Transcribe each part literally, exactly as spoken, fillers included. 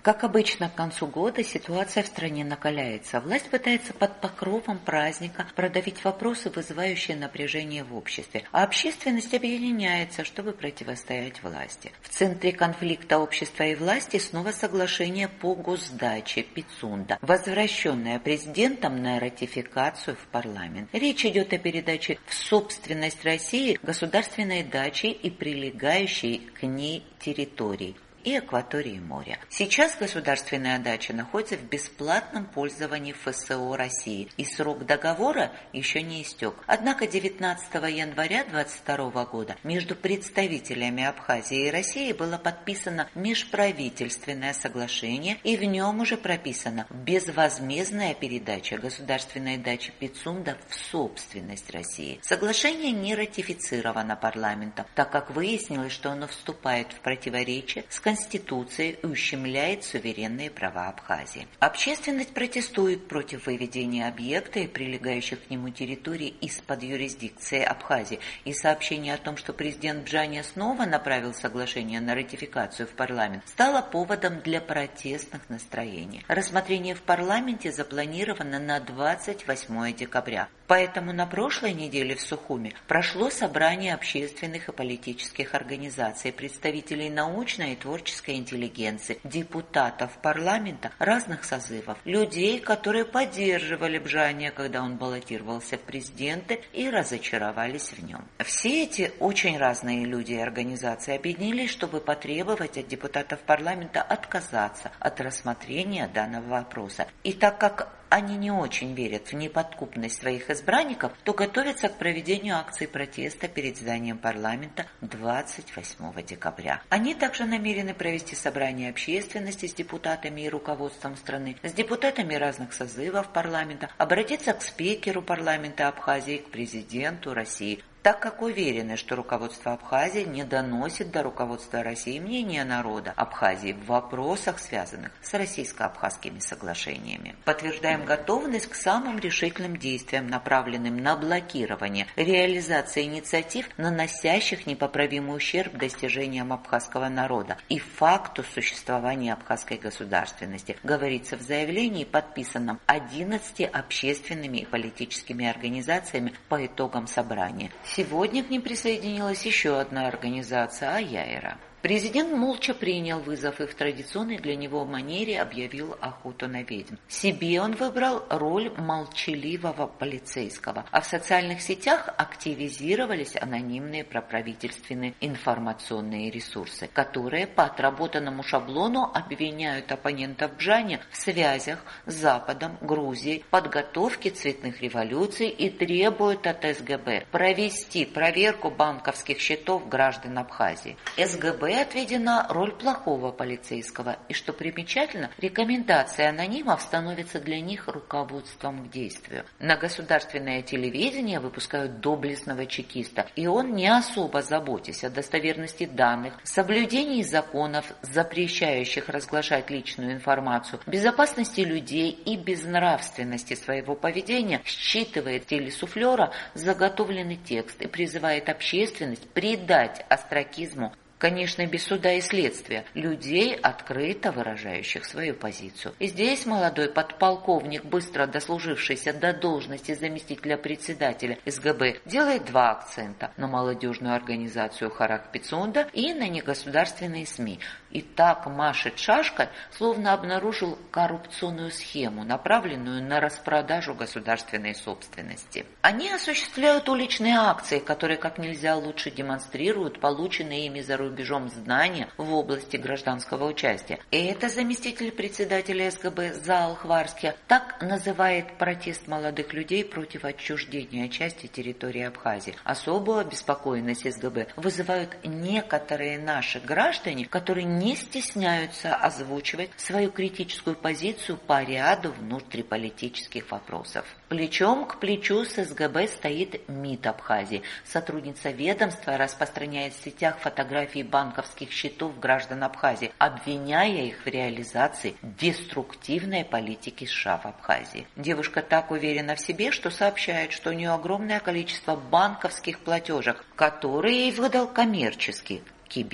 Как обычно, к концу года ситуация в стране накаляется. Власть пытается под покровом праздника продавить вопросы, вызывающие напряжение в обществе, а общественность объединяется, чтобы противостоять власти. В центре конфликта общества и власти снова соглашение по госдаче Пицунда, возвращенное президентом на ратификацию в парламент. Речь идет о передаче в собственность России государственной дачи и прилегающей к ней территорий и акватории моря. Сейчас государственная дача находится в бесплатном пользовании ФСО России, и срок договора еще не истек. Однако девятнадцатого января две тысячи двадцать второго года между представителями Абхазии и России было подписано межправительственное соглашение, и в нем уже прописана безвозмездная передача государственной дачи Пицунда в собственность России. Соглашение не ратифицировано парламентом, так как выяснилось, что оно вступает в противоречие с Конституцией и ущемляет суверенные права Абхазии. Общественность протестует против выведения объекта и прилегающих к нему территорий из-под юрисдикции Абхазии, и сообщение о том, что президент Бжаня снова направил соглашение на ратификацию в парламент, стало поводом для протестных настроений. Рассмотрение в парламенте запланировано на двадцать восьмое декабря. Поэтому на прошлой неделе в Сухуми прошло собрание общественных и политических организаций, представителей научной и творческой интеллигенции, депутатов парламента разных созывов, людей, которые поддерживали Бжаня, когда он баллотировался в президенты, и разочаровались в нем. Все эти очень разные люди и организации объединились, чтобы потребовать от депутатов парламента отказаться от рассмотрения данного вопроса. И так как они не очень верят в неподкупность своих избранников, то готовятся к проведению акции протеста перед зданием парламента двадцать восьмого декабря. Они также намерены провести собрание общественности с депутатами и руководством страны, с депутатами разных созывов парламента, обратиться к спикеру парламента Абхазии, к президенту России, так как уверены, что руководство Абхазии не доносит до руководства России мнения народа Абхазии в вопросах, связанных с российско-абхазскими соглашениями. Подтверждаем готовность к самым решительным действиям, направленным на блокирование реализации инициатив, наносящих непоправимый ущерб достижениям абхазского народа и факту существования абхазской государственности, говорится в заявлении, подписанном одиннадцатью общественными и политическими организациями по итогам собрания. Сегодня к ним присоединилась еще одна организация «Аяйра». Президент молча принял вызов и в традиционной для него манере объявил охоту на ведьм. Себе он выбрал роль молчаливого полицейского, а в социальных сетях активизировались анонимные проправительственные информационные ресурсы, которые по отработанному шаблону обвиняют оппонентов Бжаня в связях с Западом, Грузией, подготовке цветных революций и требуют от СГБ провести проверку банковских счетов граждан Абхазии. СГБ отведена роль плохого полицейского, и, что примечательно, рекомендации анонимов становятся для них руководством к действию. На государственное телевидение выпускают доблестного чекиста, и он, не особо заботясь о достоверности данных, соблюдении законов, запрещающих разглашать личную информацию, безопасности людей и безнравственности своего поведения, считывает в телесуфлера заготовленный текст и призывает общественность придать остракизму, конечно, без суда и следствия, людей, открыто выражающих свою позицию. И здесь молодой подполковник, быстро дослужившийся до должности заместителя председателя СГБ, делает два акцента: на молодежную организацию Харак Пицунда и на негосударственные СМИ. И так машет шашкой, словно обнаружил коррупционную схему, направленную на распродажу государственной собственности. Они осуществляют уличные акции, которые как нельзя лучше демонстрируют полученные ими за рубежом знания в области гражданского участия. И это заместитель председателя СГБ Заал Хварский так называет протест молодых людей против отчуждения части территории Абхазии. Особую обеспокоенность СГБ вызывают некоторые наши граждане, которые не стесняются озвучивать свою критическую позицию по ряду внутриполитических вопросов. Плечом к плечу с СГБ стоит МИД Абхазии. Сотрудница ведомства распространяет в сетях фотографии банковских счетов граждан Абхазии, обвиняя их в реализации деструктивной политики США в Абхазии. Девушка так уверена в себе, что сообщает, что у нее огромное количество банковских платежек, которые ей выдал коммерческий Кибит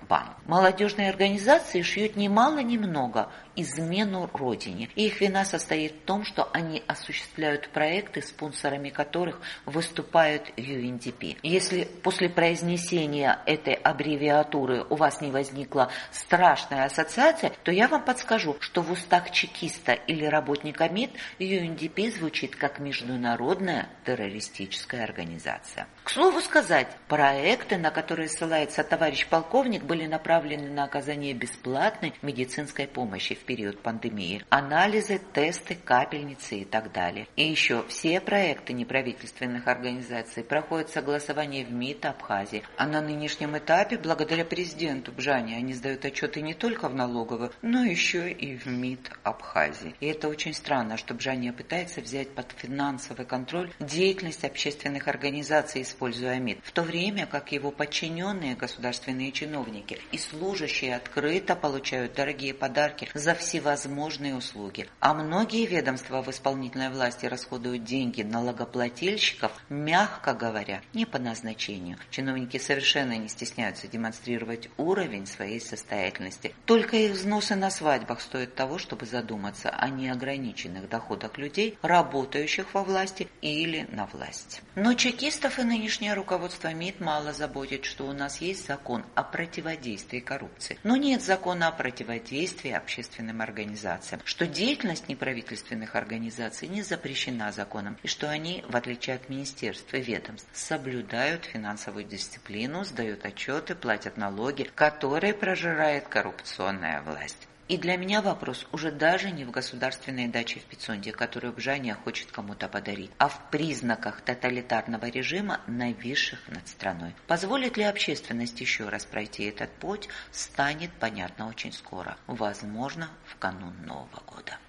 ПАМ. Молодежные организации шьют немало ни много измену Родине. И их вина состоит в том, что они осуществляют проекты, спонсорами которых выступают ю эн ди пи. Если после произнесения этой аббревиатуры у вас не возникла страшная ассоциация, то я вам подскажу, что в устах чекиста или работника МИД ю эн ди пи звучит как международная террористическая организация. К слову сказать, проекты, на которые ссылается товарищ полковник, были направлены на оказание бесплатной медицинской помощи в период пандемии, анализы, тесты, капельницы и так далее. И еще все проекты неправительственных организаций проходят согласование в МИД Абхазии. А на нынешнем этапе, благодаря президенту Бжане, они сдают отчеты не только в налоговую, но еще и в МИД Абхазии. И это очень странно, что Бжане пытается взять под финансовый контроль деятельность общественных организаций, используя МИД, в то время как его подчиненные государственные чиновники и служащие открыто получают дорогие подарки за всевозможные услуги. А многие ведомства в исполнительной власти расходуют деньги налогоплательщиков, мягко говоря, не по назначению. Чиновники совершенно не стесняются демонстрировать уровень своей состоятельности. Только их взносы на свадьбах стоят того, чтобы задуматься о неограниченных доходах людей, работающих во власти или на власть. Но чекистов и нынешнее руководство МИД мало заботит, что у нас есть закон о противодействии коррупции, но нет закона о противодействии общественным организациям, что деятельность неправительственных организаций не запрещена законом и что они, в отличие от министерств и ведомств, соблюдают финансовую дисциплину, сдают отчеты, платят налоги, которые прожирает коррупционная власть. И для меня вопрос уже даже не в государственной даче в Пицунде, которую Бжане хочет кому-то подарить, а в признаках тоталитарного режима, нависших над страной. Позволит ли общественность еще раз пройти этот путь, станет понятно очень скоро, возможно, в канун Нового года.